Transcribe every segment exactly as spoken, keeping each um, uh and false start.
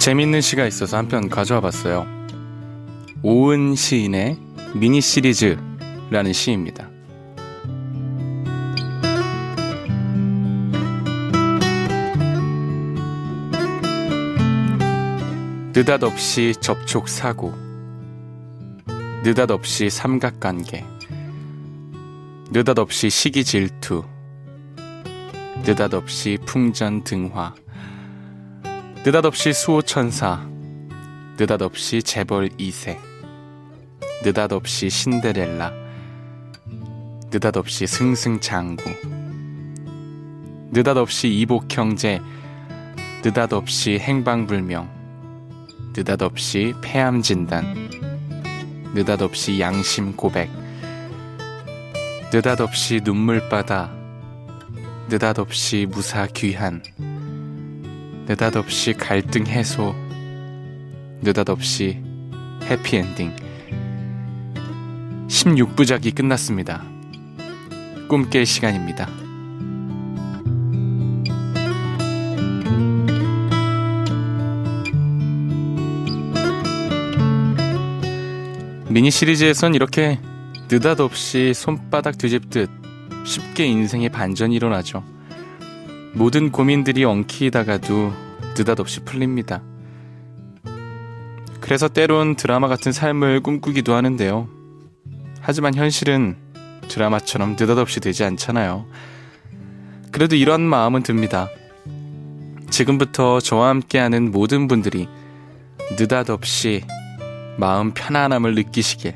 재밌는 시가 있어서 한 편 가져와 봤어요. 오은 시인의 미니 시리즈라는 시입니다. 느닷없이 접촉사고, 느닷없이 삼각관계, 느닷없이 시기질투, 느닷없이 풍전등화, 느닷없이 수호천사, 느닷없이 재벌 이세, 느닷없이 신데렐라, 느닷없이 승승장구, 느닷없이 이복형제, 느닷없이 행방불명, 느닷없이 폐암진단, 느닷없이 양심고백, 느닷없이 눈물바다, 느닷없이 무사귀환, 느닷없이 갈등 해소, 느닷없이 해피엔딩. 십육 부작이 끝났습니다. 꿈 깰 시간입니다. 미니 시리즈에선 이렇게 느닷없이 손바닥 뒤집듯 쉽게 인생의 반전이 일어나죠. 모든 고민들이 엉키다가도 느닷없이 풀립니다. 그래서 때론 드라마 같은 삶을 꿈꾸기도 하는데요. 하지만 현실은 드라마처럼 느닷없이 되지 않잖아요. 그래도 이런 마음은 듭니다. 지금부터 저와 함께하는 모든 분들이 느닷없이 마음 편안함을 느끼시길,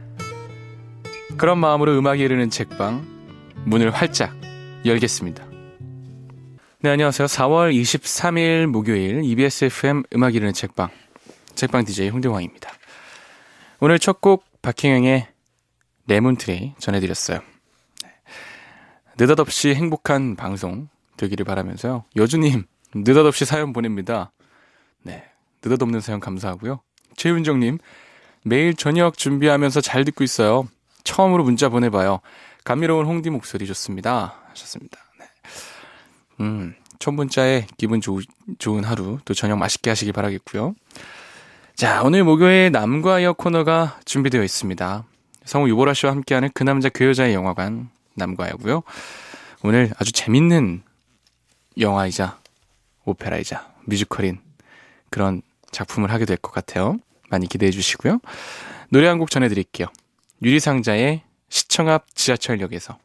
그런 마음으로 음악이 흐르는 책방 문을 활짝 열겠습니다. 네, 안녕하세요. 사월 이십삼일 목요일 이비에스 에프엠 음악이 흐르는 책방, 책방 디제이 홍대광입니다. 오늘 첫 곡 박혜영의 레몬트리 전해드렸어요. 네. 느닷없이 행복한 방송 되기를 바라면서요. 여주님, 느닷없이 사연 보냅니다. 네, 느닷없는 사연 감사하고요. 최윤정님, 매일 저녁 준비하면서 잘 듣고 있어요. 처음으로 문자 보내봐요. 감미로운 홍디 목소리 좋습니다. 하셨습니다. 네. 음, 첫 문자에 기분 좋, 좋은 하루, 또 저녁 맛있게 하시길 바라겠고요. 자, 오늘 목요일 남과 여 코너가 준비되어 있습니다. 성우 유보라 씨와 함께하는 그 남자 그 여자의 영화관 남과 여고요. 오늘 아주 재밌는 영화이자 오페라이자 뮤지컬인 그런 작품을 하게 될 것 같아요. 많이 기대해 주시고요. 노래 한 곡 전해드릴게요. 유리상자의 시청 앞 지하철역에서.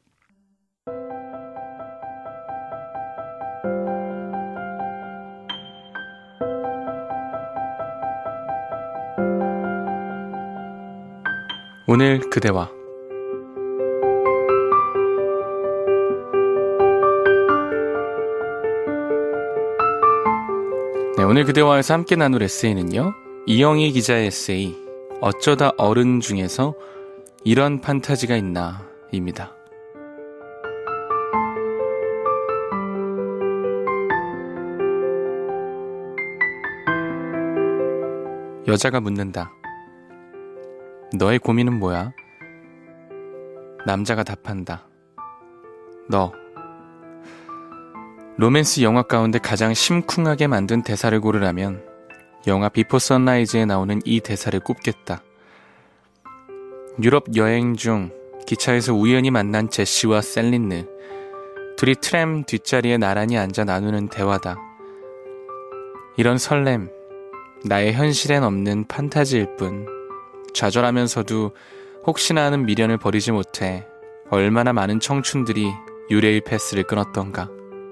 오늘 그대와. 네, 오늘 그대와에서 함께 나눌 에세이는요, 이영희 기자의 에세이 어쩌다 어른 중에서 이런 판타지가 있나 입니다. 여자가 묻는다. 너의 고민은 뭐야? 남자가 답한다. 너. 로맨스 영화 가운데 가장 심쿵하게 만든 대사를 고르라면 영화 비포 선라이즈에 나오는 이 대사를 꼽겠다. 유럽 여행 중 기차에서 우연히 만난 제시와 셀린느. 둘이 트램 뒷자리에 나란히 앉아 나누는 대화다. 이런 설렘, 나의 현실엔 없는 판타지일 뿐 좌절하면서도 혹시나 하는 미련을 버리지 못해 얼마나 많은 청춘들이 유레일 패스를 끊었던가.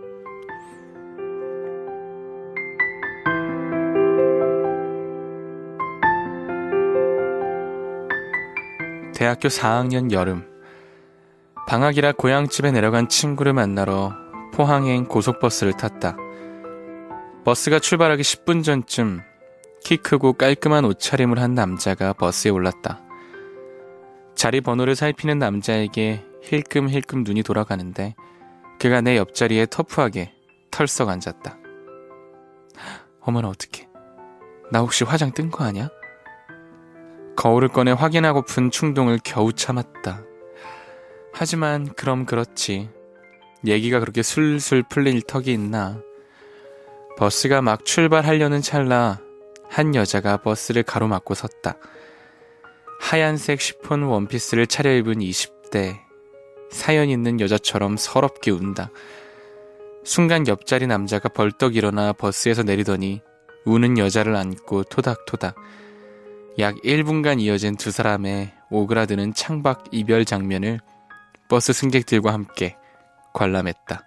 대학교 사학년 여름, 방학이라 고향집에 내려간 친구를 만나러 포항행 고속버스를 탔다. 버스가 출발하기 십 분 전쯤 키 크고 깔끔한 옷차림을 한 남자가 버스에 올랐다. 자리 번호를 살피는 남자에게 힐끔힐끔 눈이 돌아가는데 그가 내 옆자리에 터프하게 털썩 앉았다. 어머나 어떡해. 나 혹시 화장 뜬 거 아냐? 거울을 꺼내 확인하고픈 충동을 겨우 참았다. 하지만 그럼 그렇지. 얘기가 그렇게 술술 풀릴 턱이 있나. 버스가 막 출발하려는 찰나 한 여자가 버스를 가로막고 섰다. 하얀색 쉬폰 원피스를 차려입은 이십 대, 사연 있는 여자처럼 서럽게 운다. 순간 옆자리 남자가 벌떡 일어나 버스에서 내리더니 우는 여자를 안고 토닥토닥. 약 일 분간 이어진 두 사람의 오그라드는 창밖 이별 장면을 버스 승객들과 함께 관람했다.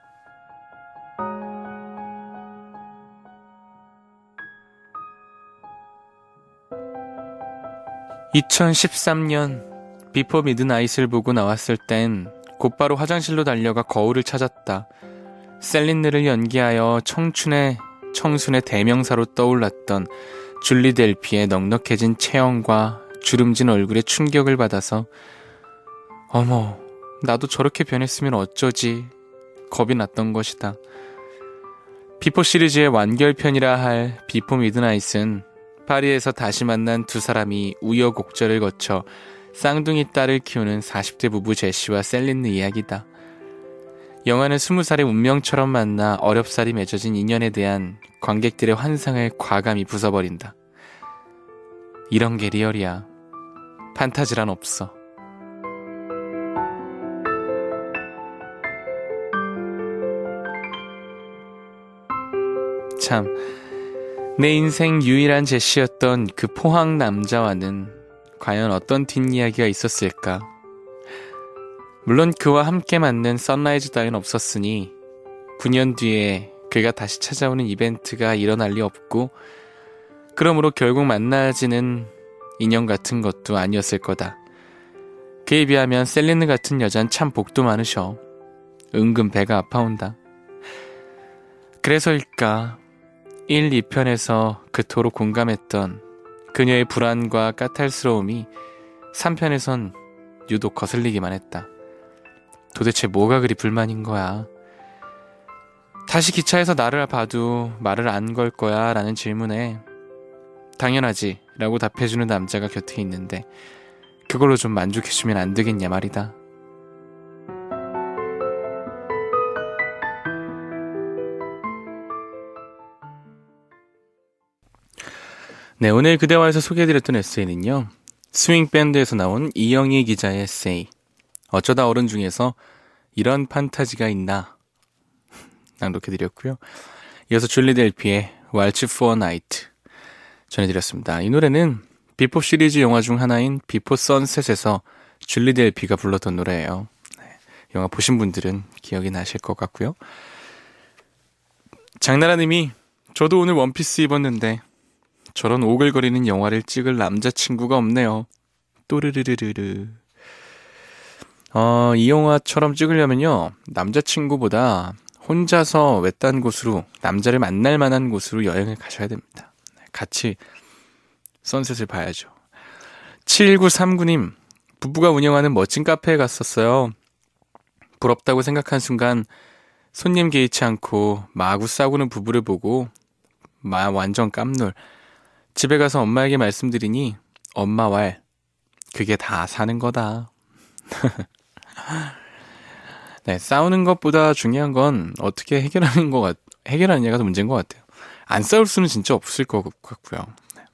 이천십삼 년 비포 미드나잇을 보고 나왔을 땐 곧바로 화장실로 달려가 거울을 찾았다. 셀린느를 연기하여 청춘의 청순의 대명사로 떠올랐던 줄리 델피의 넉넉해진 체형과 주름진 얼굴에 충격을 받아서 어머, 나도 저렇게 변했으면 어쩌지 겁이 났던 것이다. 비포 시리즈의 완결편이라 할 비포 미드나잇은 파리에서 다시 만난 두 사람이 우여곡절을 거쳐 쌍둥이 딸을 키우는 사십 대 부부 제시와 셀린느 이야기다. 영화는 스무 살의 운명처럼 만나 어렵사리 맺어진 인연에 대한 관객들의 환상을 과감히 부숴버린다. 이런 게 리얼이야. 판타지란 없어. 참, 내 인생 유일한 제시였던 그 포항 남자와는 과연 어떤 뒷이야기가 있었을까? 물론 그와 함께 맞는 선라이즈 따윈 없었으니 구 년 뒤에 그가 다시 찾아오는 이벤트가 일어날 리 없고 그러므로 결국 만나지는 인연 같은 것도 아니었을 거다. 그에 비하면 셀린느 같은 여잔 참 복도 많으셔. 은근 배가 아파온다. 그래서일까 일, 이 편에서 그토록 공감했던 그녀의 불안과 까탈스러움이 삼 편에선 유독 거슬리기만 했다. 도대체 뭐가 그리 불만인 거야? 다시 기차에서 나를 봐도 말을 안 걸 거야? 라는 질문에 당연하지 라고 답해주는 남자가 곁에 있는데 그걸로 좀 만족해주면 안 되겠냐 말이다. 네, 오늘 그대와에서 소개해드렸던 에세이는요, 스윙밴드에서 나온 이영희 기자의 에세이 어쩌다 어른 중에서 이런 판타지가 있나 낭독해드렸고요. 이어서 줄리 델피의 Waltz for a Night 전해드렸습니다. 이 노래는 비포 시리즈 영화 중 하나인 비포 선셋에서 줄리 델피가 불렀던 노래예요. 네, 영화 보신 분들은 기억이 나실 것 같고요. 장나라님이 저도 오늘 원피스 입었는데 저런 오글거리는 영화를 찍을 남자친구가 없네요. 또르르르르르. 어, 이 영화처럼 찍으려면요, 남자친구보다 혼자서 외딴 곳으로, 남자를 만날 만한 곳으로 여행을 가셔야 됩니다. 같이 선셋을 봐야죠. 칠구삼구 님, 부부가 운영하는 멋진 카페에 갔었어요. 부럽다고 생각한 순간 손님 개의치 않고 마구 싸우는 부부를 보고 마 완전 깜놀. 집에 가서 엄마에게 말씀드리니 엄마 왈, 그게 다 사는 거다. 네, 싸우는 것보다 중요한 건 어떻게 해결하는 거 같, 해결하느냐가 더 문제인 것 같아요. 안 싸울 수는 진짜 없을 것 같고요. 네.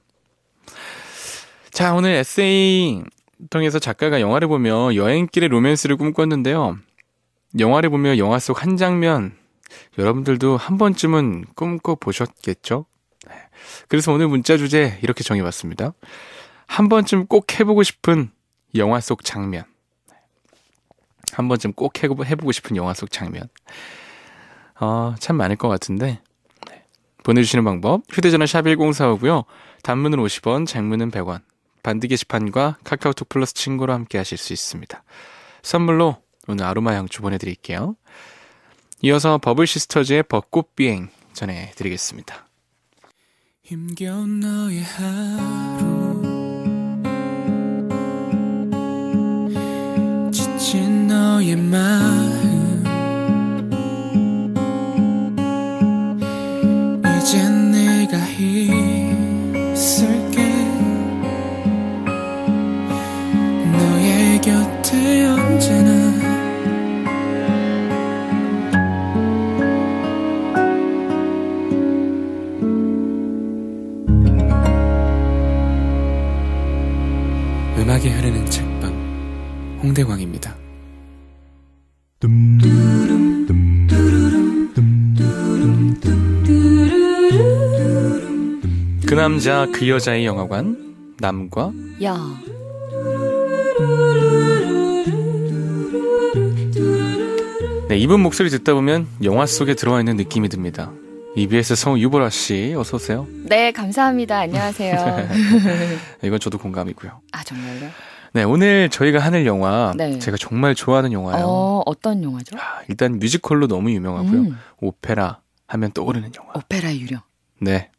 자, 오늘 에세이 통해서 작가가 영화를 보며 여행길의 로맨스를 꿈꿨는데요. 영화를 보며 영화 속 한 장면, 여러분들도 한 번쯤은 꿈꿔보셨겠죠? 네. 그래서 오늘 문자 주제 이렇게 정해봤습니다. 한 번쯤 꼭 해보고 싶은 영화 속 장면. 한 번쯤 꼭 해보고 싶은 영화 속 장면. 어, 참 많을 것 같은데. 네. 보내주시는 방법, 휴대전화 샵 일공사오고요. 단문은 오십 원, 장문은 백 원. 반드 게시판과 카카오톡 플러스 친구로 함께 하실 수 있습니다. 선물로 오늘 아로마 향초 보내드릴게요. 이어서 버블시스터즈의 벚꽃비행 전해드리겠습니다. 힘겨운 너의 하루, 지친 너의 마음, 이젠 내가 있을게. 너의 곁에 언제나. 홍대광입니다. 그 남자 그 여자의 영화관 남과 야. 네, 이분 목소리 듣다 보면 영화 속에 들어와 있는 느낌이 듭니다. 이비에스 성우 유보라 씨, 어서 오세요. 네, 감사합니다. 안녕하세요. 이건 저도 공감이고요. 아, 정말요? 네, 오늘 저희가 하는 영화 네. 제가 정말 좋아하는 영화예요. 어, 어떤 영화죠? 아, 일단 뮤지컬로 너무 유명하고요. 음. 오페라 하면 떠오르는 영화. 오페라 유령. 네.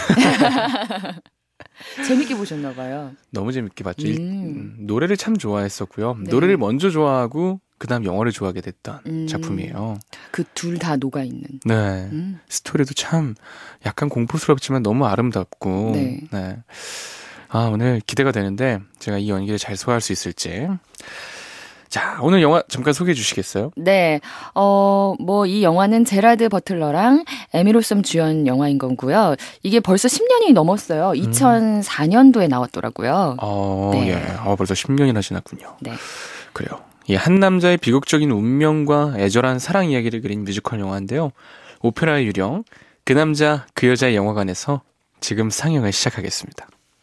재밌게 보셨나 봐요. 너무 재밌게 봤죠. 음. 일, 음, 노래를 참 좋아했었고요. 네. 노래를 먼저 좋아하고 그다음 영화를 좋아하게 됐던 음. 작품이에요. 그 둘 다 녹아있는. 네. 음. 스토리도 참 약간 공포스럽지만 너무 아름답고. 네. 네. 아, 오늘 기대가 되는데 제가 이 연기를 잘 소화할 수 있을지. 자, 오늘 영화 잠깐 소개해 주시겠어요? 네, 어, 뭐, 이 영화는 제라드 버틀러랑 에미 로섬 주연 영화인 거고요. 이게 벌써 십 년이 넘었어요. 이천사 년도에 나왔더라고요. 어, 네. 예. 어, 벌써 십 년이나 지났군요. 네. 그래요. 이 한 남자의 비극적인 운명과 애절한 사랑 이야기를 그린 뮤지컬 영화인데요. 오페라의 유령, 그 남자, 그 여자의 영화관에서 지금 상영을 시작하겠습니다.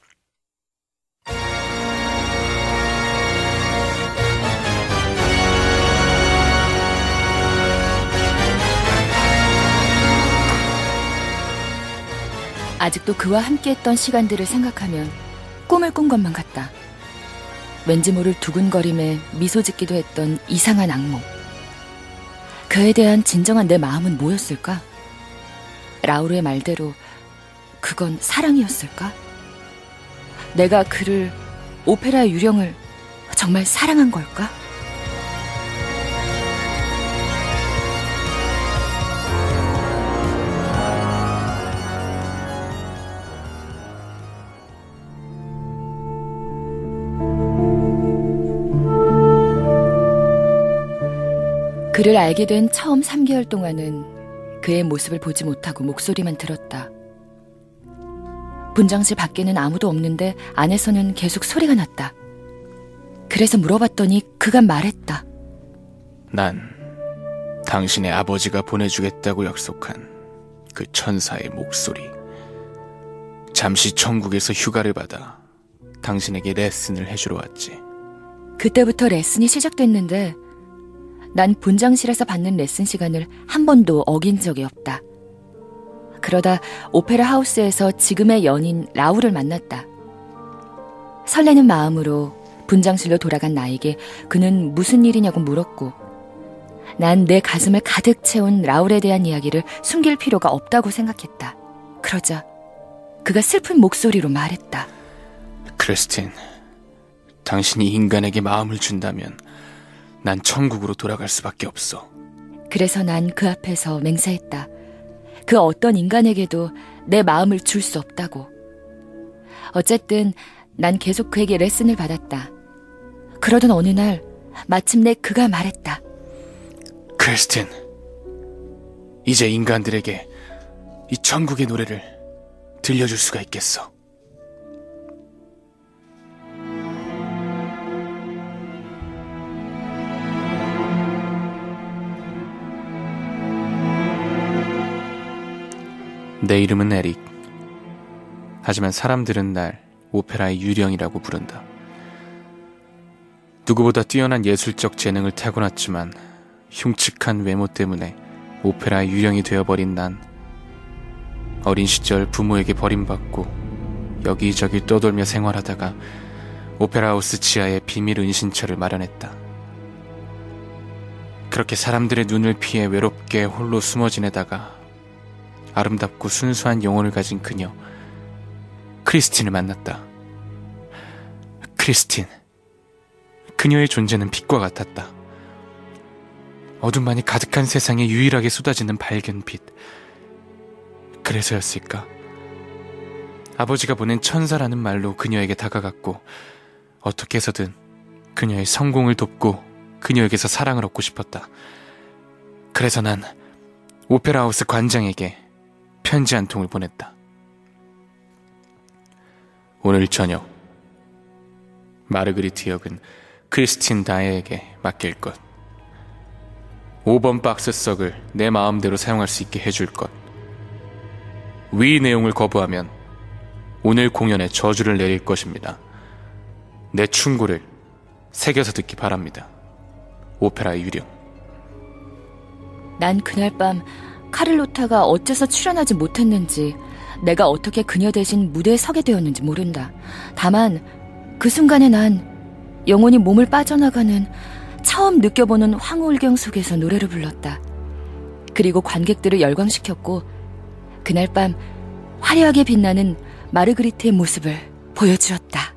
아직도 그와 함께했던 시간들을 생각하면 꿈을 꾼 것만 같다. 왠지 모를 두근거림에 미소 짓기도 했던 이상한 악몽. 그에 대한 진정한 내 마음은 뭐였을까? 라우르의 말대로 그건 사랑이었을까? 내가 그를, 오페라의 유령을 정말 사랑한 걸까? 그를 알게 된 처음 삼 개월 동안은 그의 모습을 보지 못하고 목소리만 들었다. 분장실 밖에는 아무도 없는데 안에서는 계속 소리가 났다. 그래서 물어봤더니 그가 말했다. 난 당신의 아버지가 보내주겠다고 약속한 그 천사의 목소리. 잠시 천국에서 휴가를 받아 당신에게 레슨을 해주러 왔지. 그때부터 레슨이 시작됐는데 난 분장실에서 받는 레슨 시간을 한 번도 어긴 적이 없다. 그러다 오페라 하우스에서 지금의 연인 라울을 만났다. 설레는 마음으로 분장실로 돌아간 나에게 그는 무슨 일이냐고 물었고, 난 내 가슴을 가득 채운 라울에 대한 이야기를 숨길 필요가 없다고 생각했다. 그러자 그가 슬픈 목소리로 말했다. 크리스틴, 당신이 인간에게 마음을 준다면 난 천국으로 돌아갈 수밖에 없어. 그래서 난 그 앞에서 맹세했다. 그 어떤 인간에게도 내 마음을 줄 수 없다고. 어쨌든 난 계속 그에게 레슨을 받았다. 그러던 어느 날 마침내 그가 말했다. 크리스틴, 이제 인간들에게 이 천국의 노래를 들려줄 수가 있겠어. 내 이름은 에릭. 하지만 사람들은 날 오페라의 유령이라고 부른다. 누구보다 뛰어난 예술적 재능을 타고났지만 흉측한 외모 때문에 오페라의 유령이 되어버린 난 어린 시절 부모에게 버림받고 여기저기 떠돌며 생활하다가 오페라 하우스 지하에 비밀 은신처를 마련했다. 그렇게 사람들의 눈을 피해 외롭게 홀로 숨어 지내다가 아름답고 순수한 영혼을 가진 그녀 크리스틴을 만났다. 크리스틴, 그녀의 존재는 빛과 같았다. 어둠만이 가득한 세상에 유일하게 쏟아지는 밝은 빛. 그래서였을까? 아버지가 보낸 천사라는 말로 그녀에게 다가갔고 어떻게 해서든 그녀의 성공을 돕고 그녀에게서 사랑을 얻고 싶었다. 그래서 난 오페라 하우스 관장에게 편지 한 통을 보냈다. 오늘 저녁 마르그리트 역은 크리스틴 다에에게 맡길 것. 오 번 박스석을 내 마음대로 사용할 수 있게 해줄 것. 위 내용을 거부하면 오늘 공연에 저주를 내릴 것입니다. 내 충고를 새겨서 듣기 바랍니다. 오페라의 유령. 난 그날 밤 카를로타가 어째서 출연하지 못했는지, 내가 어떻게 그녀 대신 무대에 서게 되었는지 모른다. 다만 그 순간에 난 영혼이 몸을 빠져나가는 처음 느껴보는 황홀경 속에서 노래를 불렀다. 그리고 관객들을 열광시켰고, 그날 밤 화려하게 빛나는 마르그리트의 모습을 보여주었다.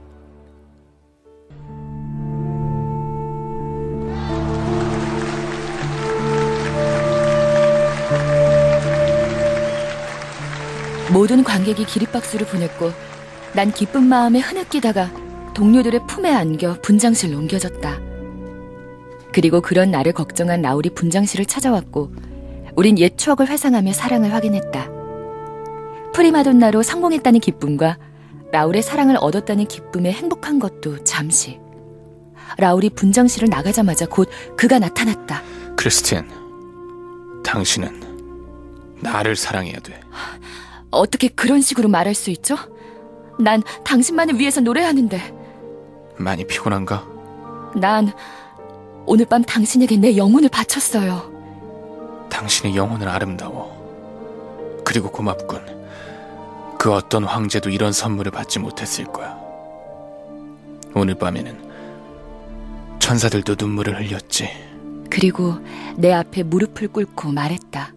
모든 관객이 기립박수를 보냈고, 난 기쁜 마음에 흐느끼다가 동료들의 품에 안겨 분장실로 옮겨졌다. 그리고 그런 나를 걱정한 라울이 분장실을 찾아왔고, 우린 옛 추억을 회상하며 사랑을 확인했다. 프리마돈나로 성공했다는 기쁨과 라울의 사랑을 얻었다는 기쁨에 행복한 것도 잠시. 라울이 분장실을 나가자마자 곧 그가 나타났다. 크리스틴, 당신은 나를 사랑해야 돼. 어떻게 그런 식으로 말할 수 있죠? 난 당신만을 위해서 노래하는데. 많이 피곤한가? 난 오늘 밤 당신에게 내 영혼을 바쳤어요. 당신의 영혼은 아름다워. 그리고 고맙군. 그 어떤 황제도 이런 선물을 받지 못했을 거야. 오늘 밤에는 천사들도 눈물을 흘렸지. 그리고 내 앞에 무릎을 꿇고 말했다.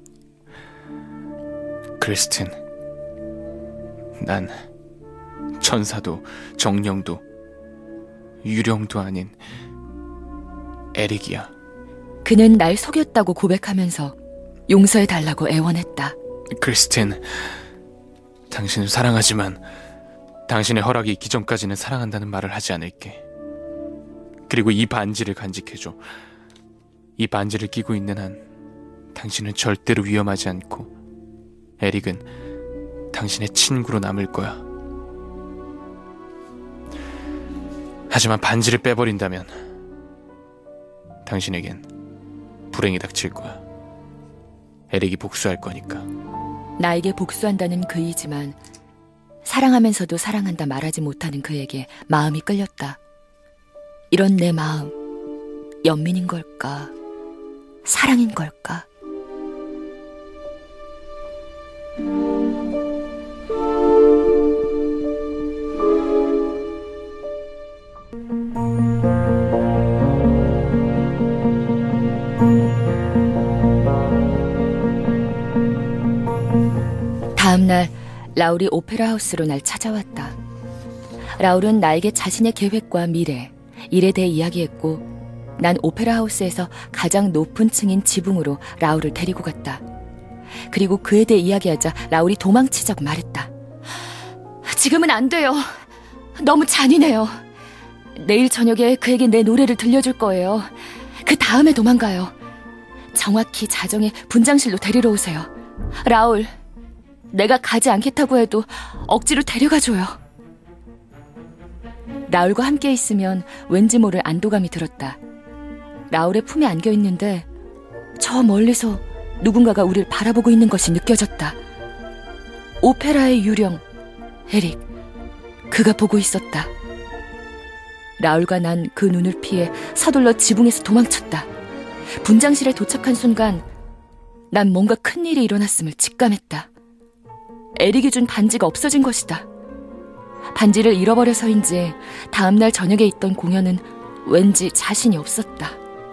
크리스틴, 난 천사도 정령도 유령도 아닌 에릭이야. 그는 날 속였다고 고백하면서 용서해달라고 애원했다. 크리스틴, 당신을 사랑하지만 당신의 허락이 있기 전까지는 사랑한다는 말을 하지 않을게. 그리고 이 반지를 간직해줘. 이 반지를 끼고 있는 한 당신은 절대로 위험하지 않고 에릭은 당신의 친구로 남을 거야. 하지만 반지를 빼버린다면 당신에겐 불행이 닥칠 거야. 에릭이 복수할 거니까. 나에게 복수한다는 그이지만 사랑하면서도 사랑한다 말하지 못하는 그에게 마음이 끌렸다. 이런 내 마음, 연민인 걸까? 사랑인 걸까? 다음날 라울이 오페라 하우스로 날 찾아왔다. 라울은 나에게 자신의 계획과 미래, 일에 대해 이야기했고, 난 오페라 하우스에서 가장 높은 층인 지붕으로 라울을 데리고 갔다. 그리고 그에 대해 이야기하자 라울이 도망치자고 말했다. 지금은 안 돼요. 너무 잔인해요. 내일 저녁에 그에게 내 노래를 들려줄 거예요. 그 다음에 도망가요. 정확히 자정에 분장실로 데리러 오세요. 라울, 내가 가지 않겠다고 해도 억지로 데려가줘요. 라울과 함께 있으면 왠지 모를 안도감이 들었다. 라울의 품에 안겨있는데 저 멀리서 누군가가 우리를 바라보고 있는 것이 느껴졌다. 오페라의 유령, 에릭. 그가 보고 있었다. 라울과 난 그 눈을 피해 서둘러 지붕에서 도망쳤다. 분장실에 도착한 순간 난 뭔가 큰일이 일어났음을 직감했다. 에릭이 준 반지가 없어진 것이다. 반지를 잃어버려서인지 다음날 저녁에 있던 공연은 왠지 자신이 없었다.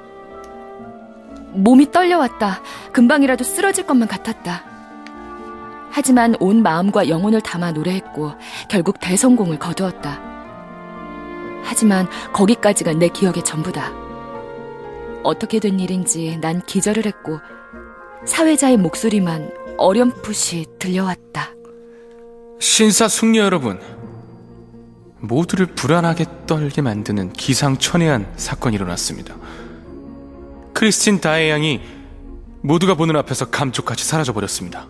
몸이 떨려왔다. 금방이라도 쓰러질 것만 같았다. 하지만 온 마음과 영혼을 담아 노래했고 결국 대성공을 거두었다. 하지만 거기까지가 내 기억의 전부다. 어떻게 된 일인지 난 기절을 했고 사회자의 목소리만 어렴풋이 들려왔다. 신사숙녀 여러분, 모두를 불안하게 떨게 만드는 기상천외한 사건이 일어났습니다. 크리스틴 다에 양이 모두가 보는 앞에서 감쪽같이 사라져버렸습니다.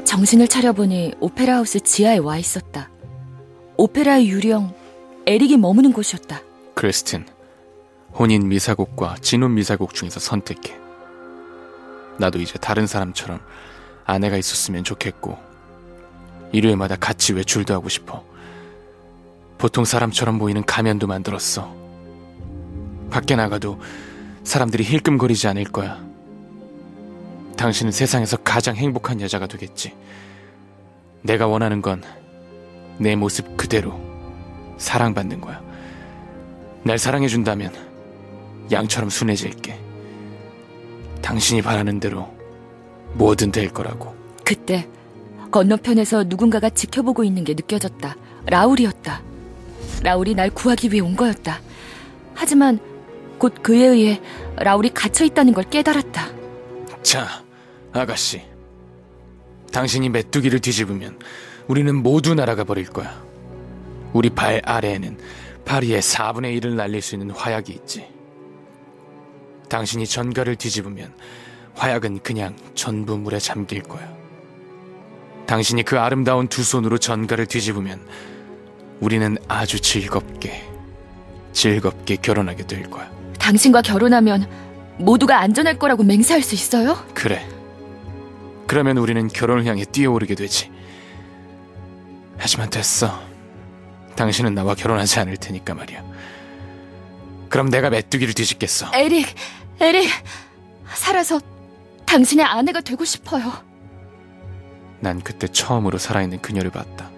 정신을 차려보니 오페라 하우스 지하에 와 있었다. 오페라의 유령, 에릭이 머무는 곳이었다. 크리스틴, 혼인 미사곡과 진혼 미사곡 중에서 선택해. 나도 이제 다른 사람처럼 아내가 있었으면 좋겠고 일요일마다 같이 외출도 하고 싶어. 보통 사람처럼 보이는 가면도 만들었어. 밖에 나가도 사람들이 힐끔거리지 않을 거야. 당신은 세상에서 가장 행복한 여자가 되겠지. 내가 원하는 건 내 모습 그대로 사랑받는 거야. 날 사랑해준다면 양처럼 순해질게. 당신이 바라는 대로 뭐든 될 거라고. 그때 건너편에서 누군가가 지켜보고 있는 게 느껴졌다. 라울이었다. 라울이 날 구하기 위해 온 거였다. 하지만 곧 그에 의해 라울이 갇혀있다는 걸 깨달았다. 자, 아가씨. 당신이 메뚜기를 뒤집으면 우리는 모두 날아가 버릴 거야. 우리 발 아래에는 파리의 사분의 일을 날릴 수 있는 화약이 있지. 당신이 전갈을 뒤집으면 화약은 그냥 전부 물에 잠길 거야. 당신이 그 아름다운 두 손으로 전갈을 뒤집으면 우리는 아주 즐겁게, 즐겁게 결혼하게 될 거야. 당신과 결혼하면 모두가 안전할 거라고 맹세할 수 있어요? 그래. 그러면 우리는 결혼을 향해 뛰어오르게 되지. 하지만 됐어. 당신은 나와 결혼하지 않을 테니까 말이야. 그럼 내가 메뚜기를 뒤집겠어. 에릭, 에릭, 살아서 당신의 아내가 되고 싶어요. 난 그때 처음으로 살아있는 그녀를 봤다.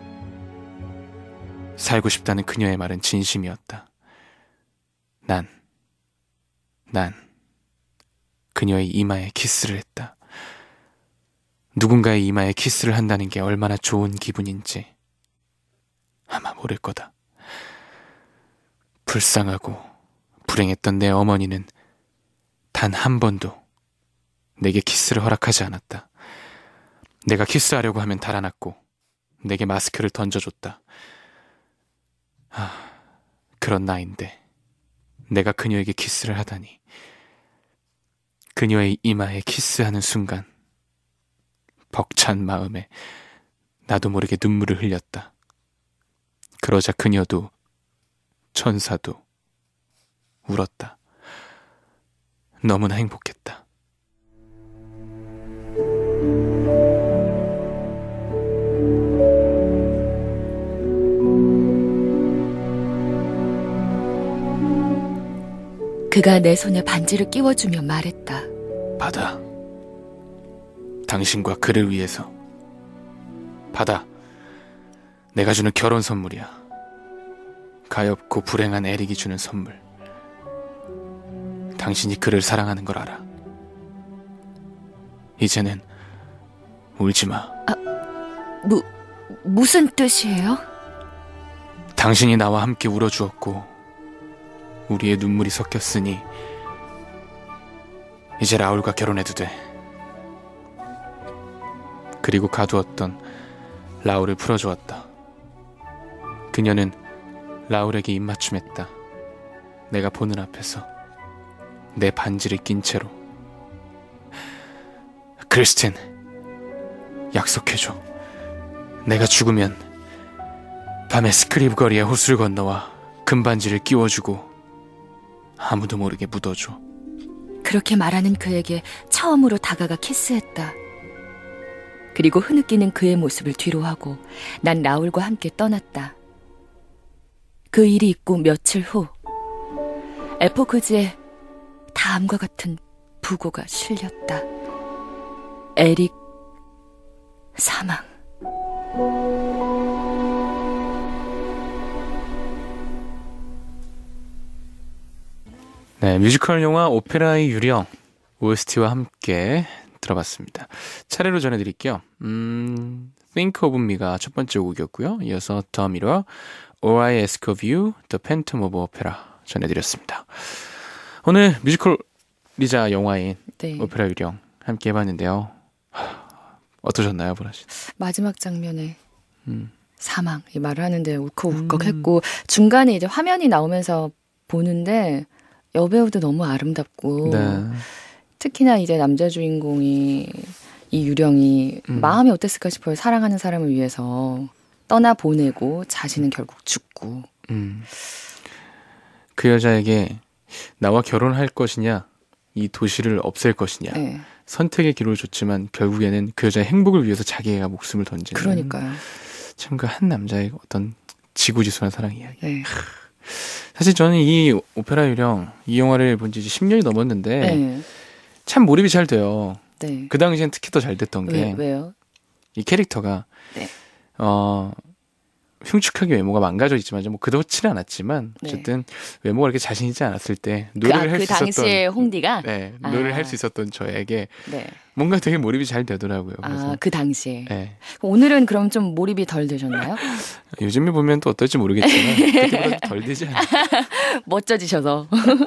살고 싶다는 그녀의 말은 진심이었다. 난, 난 그녀의 이마에 키스를 했다. 누군가의 이마에 키스를 한다는 게 얼마나 좋은 기분인지 아마 모를 거다. 불쌍하고 불행했던 내 어머니는 단 한 번도 내게 키스를 허락하지 않았다. 내가 키스하려고 하면 달아났고 내게 마스크를 던져줬다. 아, 그런 나이인데 내가 그녀에게 키스를 하다니. 그녀의 이마에 키스하는 순간 벅찬 마음에 나도 모르게 눈물을 흘렸다. 그러자 그녀도 천사도 울었다. 너무나 행복했다. 그가 내 손에 반지를 끼워주며 말했다. 받아. 당신과 그를 위해서. 받아. 내가 주는 결혼 선물이야. 가엾고 불행한 에릭이 주는 선물. 당신이 그를 사랑하는 걸 알아. 이제는 울지 마. 아, 무, 무슨 뜻이에요? 당신이 나와 함께 울어주었고 우리의 눈물이 섞였으니 이제 라울과 결혼해도 돼. 그리고 가두었던 라울을 풀어주었다. 그녀는 라울에게 입맞춤했다. 내가 보는 앞에서 내 반지를 낀 채로. 크리스틴, 약속해줘. 내가 죽으면 밤에 스크립 거리에 호수를 건너와 금반지를 끼워주고 아무도 모르게 묻어줘. 그렇게 말하는 그에게 처음으로 다가가 키스했다. 그리고 흐느끼는 그의 모습을 뒤로하고 난 라울과 함께 떠났다. 그 일이 있고 며칠 후 에포크지에 다음과 같은 부고가 실렸다. 에릭 사망. 네, 뮤지컬 영화 오페라의 유령 오에스티와 함께 들어봤습니다. 차례로 전해드릴게요. 음, Think of Me가 첫 번째 곡이었고요. 이어서 The Mirror, All I Ask of You, The Phantom of Opera 전해드렸습니다. 오늘 뮤지컬이자 영화인 네. 오페라 유령 함께 해봤는데요. 어떠셨나요, 보라 씨? 마지막 장면에 음. 사망 이 말을 하는데 울컥울컥했고 음. 중간에 이제 화면이 나오면서 보는데 여배우도 너무 아름답고 네. 특히나 이제 남자 주인공이 이 유령이 음. 마음이 어땠을까 싶어요. 사랑하는 사람을 위해서 떠나보내고 자신은 결국 죽고. 음. 그 여자에게 나와 결혼할 것이냐, 이 도시를 없앨 것이냐. 네. 선택의 기로를 줬지만 결국에는 그 여자의 행복을 위해서 자기가 목숨을 던지는. 그러니까요. 참 그 한 남자의 어떤 지구지순한 사랑 이야기. 네. 사실 저는 이 오페라 유령, 이 영화를 본 지 십 년이 넘었는데 네. 참 몰입이 잘 돼요. 네. 그 당시엔 특히 더 잘 됐던 왜, 게 왜요? 이 캐릭터가 네. 어 흉측하게 외모가 망가져 있지만 뭐 그렇지는 않았지만 네. 어쨌든 외모가 이렇게 자신 있지 않았을 때 그, 노래를 아, 할 그 수 있었던 당시에 홍디가? 네, 아. 노래를 할 수 있었던 저에게 네. 뭔가 되게 몰입이 잘 되더라고요. 그래서 아, 그 당시에. 네. 오늘은 그럼 좀 몰입이 덜 되셨나요? 요즘에 보면 또 어떨지 모르겠지만 그때보다 덜 되지 않아요. 멋져지셔서.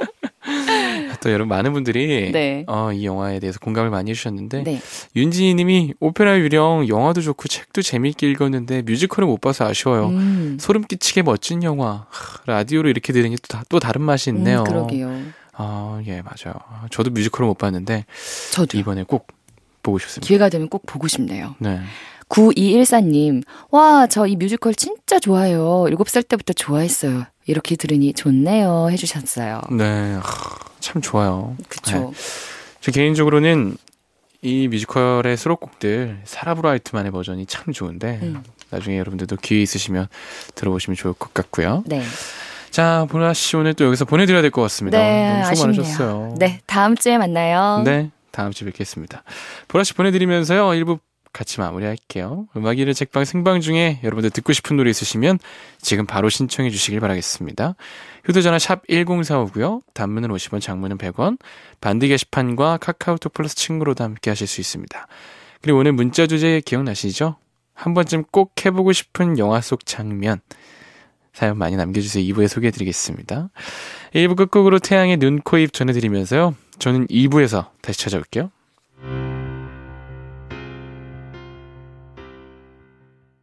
또 여러분 많은 분들이 네. 어, 이 영화에 대해서 공감을 많이 해주셨는데 네. 윤지희 님이 오페라 유령 영화도 좋고 책도 재미있게 읽었는데 뮤지컬은 못 봐서 아쉬워요. 음. 소름 끼치게 멋진 영화. 하, 라디오로 이렇게 들으니 또, 다, 또 다른 맛이 있네요. 음, 그러게요. 아, 예, 맞아요. 저도 뮤지컬은 못 봤는데 저도 이번에 꼭 보고 싶습니다. 기회가 되면 꼭 보고 싶네요. 네. 구이일사 님, 와, 저 이 뮤지컬 진짜 좋아요. 일곱 살 때부터 좋아했어요. 이렇게 들으니 좋네요. 해주셨어요. 네, 하, 참 좋아요. 그쵸. 네. 저 개인적으로는 이 뮤지컬의 수록곡들 사라 브라이트만의 버전이 참 좋은데 음. 나중에 여러분들도 기회 있으시면 들어보시면 좋을 것 같고요. 네. 자, 보라 씨 오늘 또 여기서 보내드려야 될 것 같습니다. 네, 너무 수고 아쉽네요. 많으셨어요. 네, 다음 주에 만나요. 네, 다음 주에 뵙겠습니다. 보라 씨 보내드리면서요, 일 부 같이 마무리할게요. 음악일의 책방 생방 중에 여러분들 듣고 싶은 노래 있으시면 지금 바로 신청해 주시길 바라겠습니다. 휴대전화 샵 일공사오고요. 단문은 오십 원, 장문은 백 원, 반디 게시판과 카카오톡 플러스 친구로도 함께 하실 수 있습니다. 그리고 오늘 문자 주제 기억나시죠? 한 번쯤 꼭 해보고 싶은 영화 속 장면 사연 많이 남겨주세요. 이 부에 소개해드리겠습니다. 일 부 끝곡으로 태양의 눈, 코, 입 전해드리면서요. 저는 이 부에서 다시 찾아올게요.